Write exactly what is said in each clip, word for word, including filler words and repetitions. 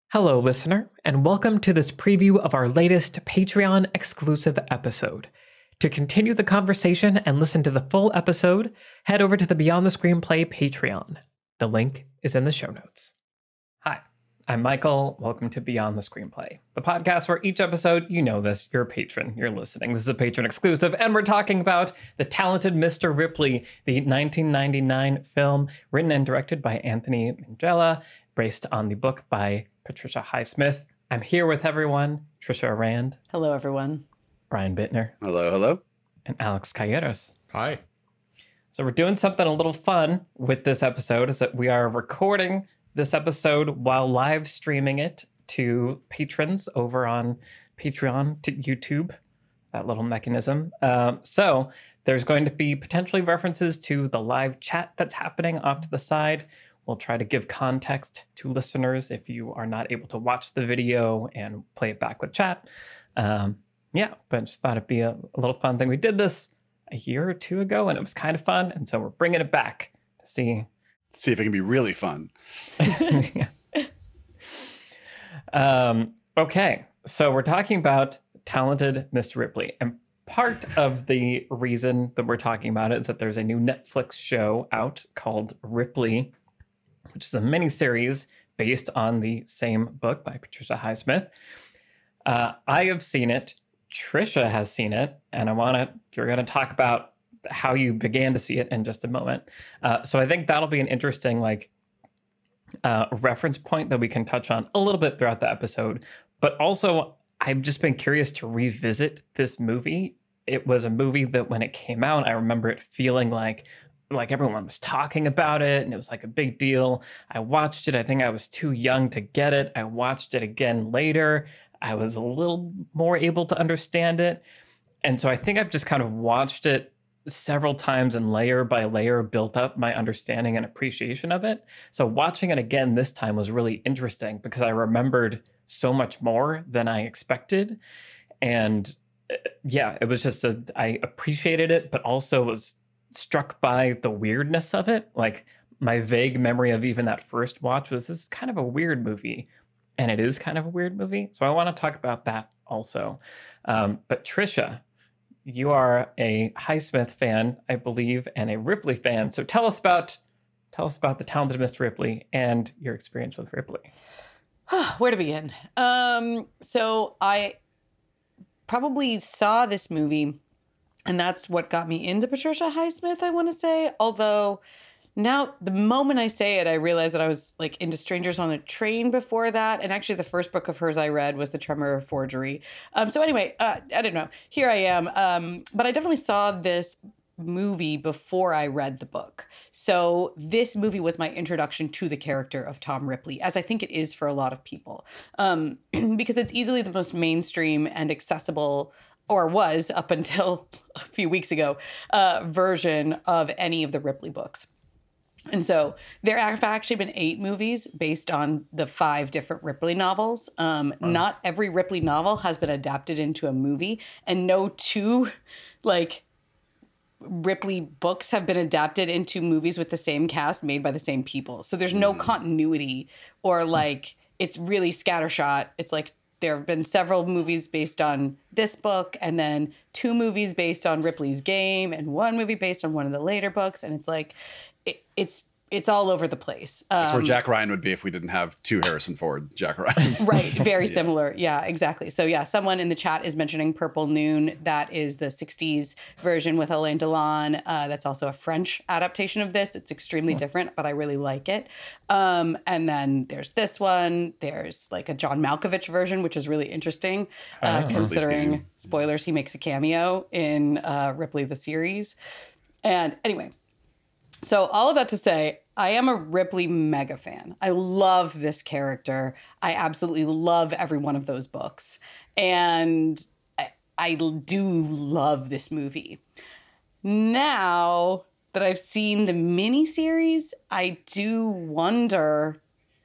Hello, listener, and welcome to this preview of our latest Patreon exclusive episode. To continue the conversation and listen to the full episode, head over to the Beyond the Screenplay Patreon. The link is in the show notes. Hi, I'm Michael. Welcome to Beyond the Screenplay, the podcast where each episode, you know this, you're a patron, you're listening. This is a patron exclusive, and we're talking about The Talented Mister Ripley, the nineteen ninety-nine film written and directed by Anthony Minghella, based on the book by Patricia Highsmith. I'm here with everyone. Trisha Rand. Hello, everyone. Brian Bittner. Hello, hello. And Alex Calleros. Hi. So we're doing something a little fun with this episode, is that we are recording this episode while live streaming it to patrons over on Patreon, to YouTube, that little mechanism. Um, so there's going to be potentially references to the live chat that's happening off to the side. We'll try to give context to listeners if you are not able to watch the video and play it back with chat. Um, yeah, but just thought it'd be a, a little fun thing. We did this a year or two ago, and it was kind of fun. And so we're bringing it back to see. See if it can be really fun. um, okay, so we're talking about Talented Mister Ripley. And part of the reason that we're talking about it is that there's a new Netflix show out called Ripley, which is a miniseries based on the same book by Patricia Highsmith. Uh, I have seen it. Trisha has seen it, and I want to. You're going to talk about how you began to see it in just a moment. Uh, so I think that'll be an interesting, like, uh, reference point that we can touch on a little bit throughout the episode. But also, I've just been curious to revisit this movie. It was a movie that when it came out, I remember it feeling like. like everyone was talking about it and it was like a big deal. I watched it. I think I was too young to get it. I watched it again later. I was a little more able to understand it. And so I think I've just kind of watched it several times and layer by layer built up my understanding and appreciation of it. So watching it again this time was really interesting because I remembered so much more than I expected. And yeah, it was just a, I appreciated it, but also was struck by the weirdness of it. Like my vague memory of even that first watch was this is kind of a weird movie, and it is kind of a weird movie. So I want to talk about that also. Um, but Trisha, you are a Highsmith fan, I believe, and a Ripley fan. So tell us about tell us about The Talented Mister Ripley and your experience with Ripley. Where to begin? Um, so I probably saw this movie. And that's what got me into Patricia Highsmith, I want to say. Although now, the moment I say it, I realize that I was like into Strangers on a Train before that. And actually, the first book of hers I read was The Tremor Forgery. Um, so anyway, uh, I don't know. Here I am. Um, but I definitely saw this movie before I read the book. So this movie was my introduction to the character of Tom Ripley, as I think it is for a lot of people. Um, because it's easily the most mainstream and accessible, or was up until a few weeks ago, uh, version of any of the Ripley books. And so there have actually been eight movies based on the five different Ripley novels. Um, wow. Not every Ripley novel has been adapted into a movie, and no two, like, Ripley books have been adapted into movies with the same cast made by the same people. So there's no mm. continuity, or like, it's really scattershot. It's like, there have been several movies based on this book, and then two movies based on Ripley's Game, and one movie based on one of the later books. And it's like, it, it's it's all over the place. Um, That's where Jack Ryan would be if we didn't have two Harrison Ford Jack Ryans. Right. Very yeah. similar. Yeah, exactly. So yeah, someone in the chat is mentioning Purple Noon. That is the sixties version with Alain Delon. Uh, that's also a French adaptation of this. It's extremely oh. different, but I really like it. Um, and then there's this one. There's like a John Malkovich version, which is really interesting, uh, oh, considering, spoilers, he makes a cameo in uh, Ripley the series. And anyway, so all of that to say, I am a Ripley mega fan. I love this character. I absolutely love every one of those books. And I, I do love this movie. Now that I've seen the miniseries, I do wonder,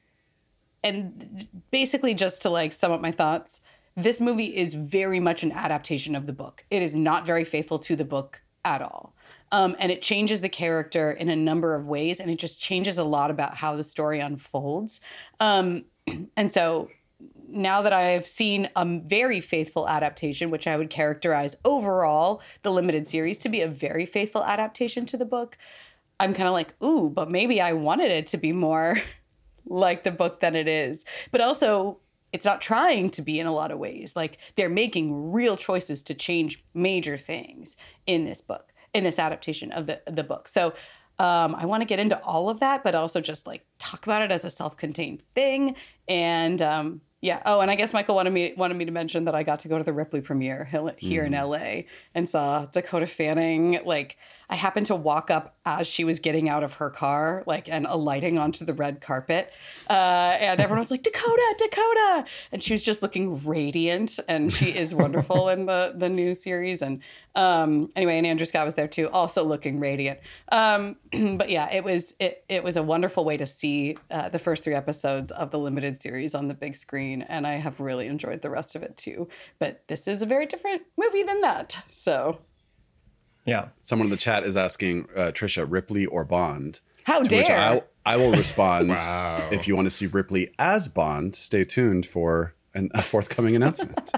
and basically just to like sum up my thoughts, this movie is very much an adaptation of the book. It is not very faithful to the book at all. Um, and it changes the character in a number of ways, and it just changes a lot about how the story unfolds. Um, and so now that I've seen a very faithful adaptation, which I would characterize overall the limited series to be a very faithful adaptation to the book, I'm kind of like, ooh, but maybe I wanted it to be more like the book than it is. But also, it's not trying to be in a lot of ways. Like, they're making real choices to change major things in this book, in this adaptation of the, the book. So um, I want to get into all of that, but also just like talk about it as a self-contained thing. And um, yeah. Oh, and I guess Michael wanted me wanted me to mention that I got to go to the Ripley premiere here mm. in L A and saw Dakota Fanning. Like, I happened to walk up as she was getting out of her car, like, and alighting onto the red carpet. Uh, and everyone was like, Dakota, Dakota. And she was just looking radiant. And she is wonderful in the, the new series. And um, anyway, and Andrew Scott was there too, also looking radiant. Um, but yeah, it was it, it was a wonderful way to see uh, the first three episodes of the limited series on the big screen. And I have really enjoyed the rest of it too. But this is a very different movie than that. So... yeah. Someone in the chat is asking uh, Trisha, Ripley or Bond? How dare! Which I, I will respond. Wow. If you want to see Ripley as Bond, stay tuned for an, a forthcoming announcement.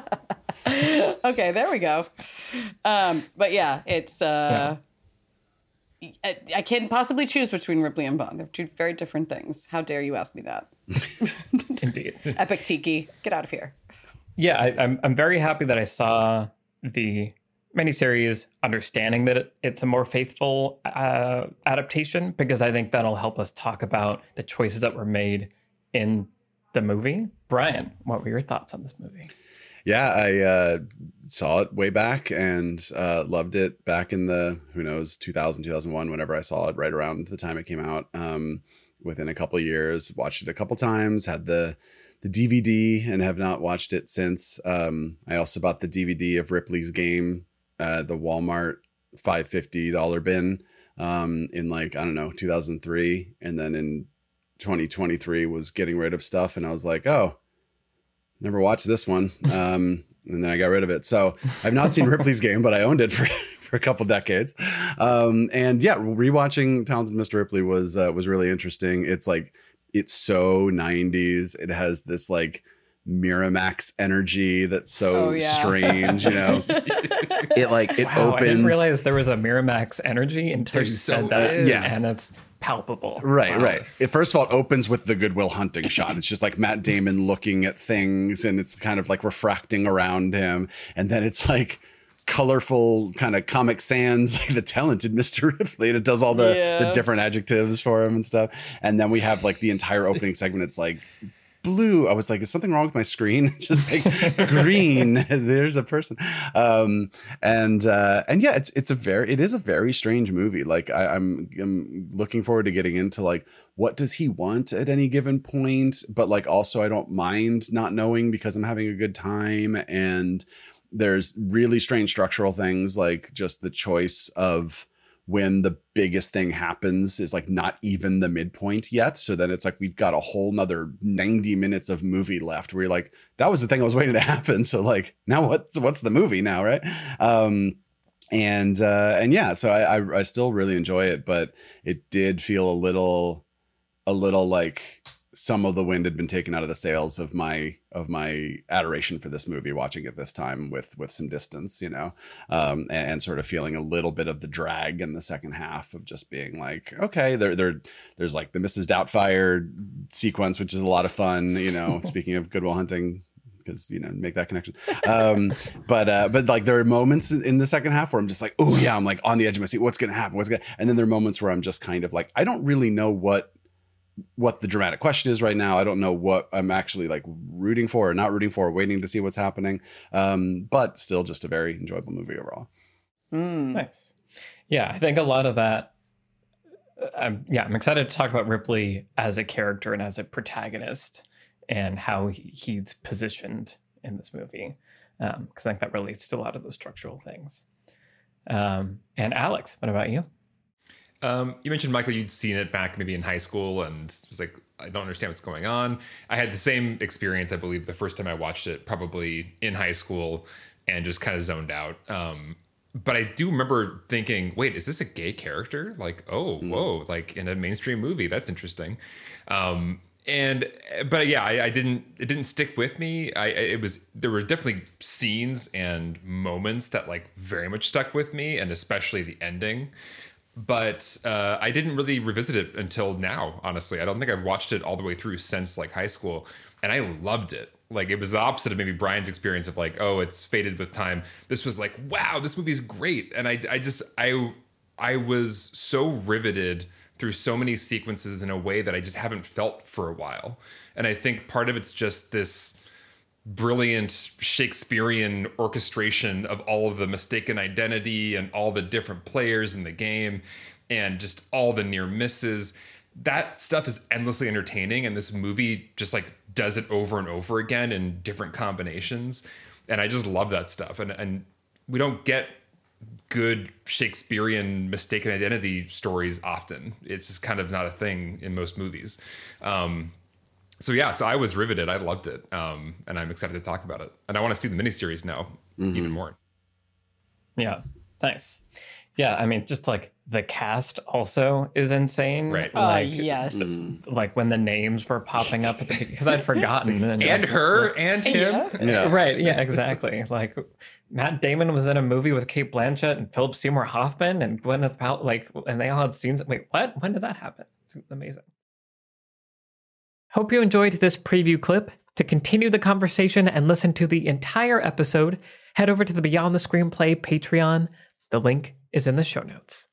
Okay, there we go. Um, but yeah, it's uh, yeah. I, I can't possibly choose between Ripley and Bond. They're two very different things. How dare you ask me that? Indeed. Epic Tiki, get out of here. Yeah, I, I'm I'm very happy that I saw the miniseries, understanding that it, it's a more faithful uh, adaptation, because I think that'll help us talk about the choices that were made in the movie. Brian, what were your thoughts on this movie? Yeah, I uh, saw it way back and uh, loved it back in the, who knows, two thousand, two thousand one, whenever I saw it, right around the time it came out. Um, within a couple of years, watched it a couple times, had the the D V D and have not watched it since. Um, I also bought the D V D of Ripley's Game, uh, the Walmart five hundred fifty dollars bin um, in like, I don't know, two thousand three. And then in twenty twenty-three was getting rid of stuff. And I was like, oh, never watched this one. Um, and then I got rid of it. So I've not seen Ripley's Game, but I owned it for, for a couple decades. Um, and yeah, rewatching Talented Mister Ripley was, uh, was really interesting. It's like, it's so nineties. It has this like Miramax energy that's so Oh, yeah. strange, you know. It like it Wow, opens. I didn't realize there was a Miramax energy until There you so said that. is. Yes. And it's palpable. Right, Wow. right. It first of all, it opens with the Good Will Hunting shot. It's just like Matt Damon looking at things, and it's kind of like refracting around him, and then it's like colorful kind of Comic Sans, like the Talented Mister Ripley, and it does all the, Yeah. the different adjectives for him and stuff. And then we have like the entire opening segment. It's like blue. I was like, is something wrong with my screen? Just like green. There's a person. Um, and uh, and yeah, it's it's a very it is a very strange movie. Like I, I'm I'm looking forward to getting into like what does he want at any given point, but like also I don't mind not knowing because I'm having a good time. And there's really strange structural things, like just the choice of when the biggest thing happens is like not even the midpoint yet. So then it's like we've got a whole nother ninety minutes of movie left where you're like, that was the thing I was waiting to happen. So like now what's what's the movie now, right? Um and uh and yeah, so I, I I still really enjoy it, but it did feel a little a little like some of the wind had been taken out of the sails of my of my adoration for this movie, watching it this time with with some distance, you know, um, and, and sort of feeling a little bit of the drag in the second half of just being like, okay, there there there's like the Missus Doubtfire sequence, which is a lot of fun, you know. Speaking of Good Will Hunting, because you know make that connection, um, but uh, but like there are moments in the second half where I'm just like, oh yeah, I'm like on the edge of my seat. What's gonna happen? What's gonna? And then there are moments where I'm just kind of like, I don't really know what. what the dramatic question is right now. I don't know what I'm actually like rooting for or not rooting for, waiting to see what's happening. Um, but still just a very enjoyable movie overall. Mm. Nice. Yeah, I think a lot of that. I'm, yeah, I'm excited to talk about Ripley as a character and as a protagonist and how he, he's positioned in this movie. Because um, I think that relates to a lot of those structural things. Um, and Alex, what about you? Um, you mentioned, Michael, you'd seen it back maybe in high school and was like, I don't understand what's going on. I had the same experience, I believe, the first time I watched it, probably in high school, and just kind of zoned out. Um, but I do remember thinking, wait, is this a gay character? Like, oh, mm. whoa, like in a mainstream movie, that's interesting. Um, and but yeah, I, I didn't. It didn't stick with me. I it was there were definitely scenes and moments that like very much stuck with me, and especially the ending. But uh, I didn't really revisit it until now. Honestly, I don't think I've watched it all the way through since like high school, and I loved it. Like it was the opposite of maybe Brian's experience of like, oh, it's faded with time. This was like, wow, this movie's great, and I I just I I was so riveted through so many sequences in a way that I just haven't felt for a while. And I think part of it's just this brilliant Shakespearean orchestration of all of the mistaken identity and all the different players in the game and just all the near misses. That stuff is endlessly entertaining. And this movie just like does it over and over again in different combinations. And I just love that stuff. And, and we don't get good Shakespearean mistaken identity stories often. It's just kind of not a thing in most movies. Um, so yeah, so I was riveted. I loved it. Um, and I'm excited to talk about it. And I want to see the miniseries now mm-hmm. even more. Yeah, nice. Yeah, I mean, just like the cast also is insane. Right. Like, uh, yes. Like when the names were popping up at the because I'd forgotten. and and her like, and him. Yeah. Yeah. Right. Yeah, exactly. Like Matt Damon was in a movie with Kate Blanchett and Philip Seymour Hoffman and Gwyneth Paltrow, like, and they all had scenes. Wait, what? When did that happen? It's amazing. Hope you enjoyed this preview clip. To continue the conversation and listen to the entire episode, head over to the Beyond the Screenplay Patreon. The link is in the show notes.